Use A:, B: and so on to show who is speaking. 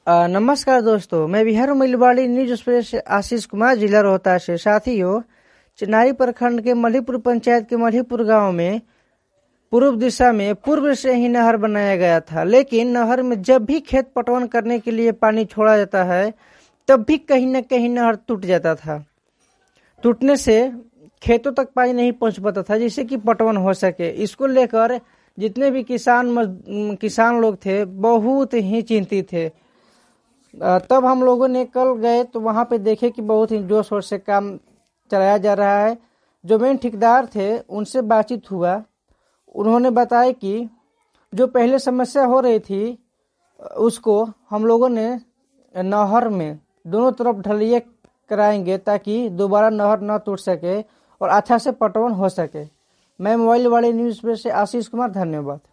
A: नमस्कार दोस्तों, मैं बिहार मिलवाड़ी न्यूज एक्सप्रेस से आशीष कुमार, जिला रोहतास से। साथियों, चिनारी प्रखंड के मल्हीपुर पंचायत के मल्हीपुर गांव में पूर्व दिशा में पूर्व से ही नहर बनाया गया था, लेकिन नहर में जब भी खेत पटवन करने के लिए पानी छोड़ा जाता है तब भी कहीं न कहीं नहर टूट जाता था। टूटने से खेतों तक पानी नहीं पहुंच पाता था जिससे कि पटवन हो सके। इसको लेकर जितने भी किसान लोग थे बहुत ही चिंतित थे। तब हम लोगों ने कल गए तो वहां पे देखे कि बहुत ही जोर शोर से काम चलाया जा रहा है। जो मेन ठेकेदार थे उनसे बातचीत हुआ, उन्होंने बताया कि जो पहले समस्या हो रही थी उसको हम लोगों ने नहर में दोनों तरफ ढलैया कराएंगे ताकि दोबारा नहर न टूट सके और अच्छा से पटवन हो सके। मैं मोबाइल वाले न्यूज पे से आशीष कुमार, धन्यवाद।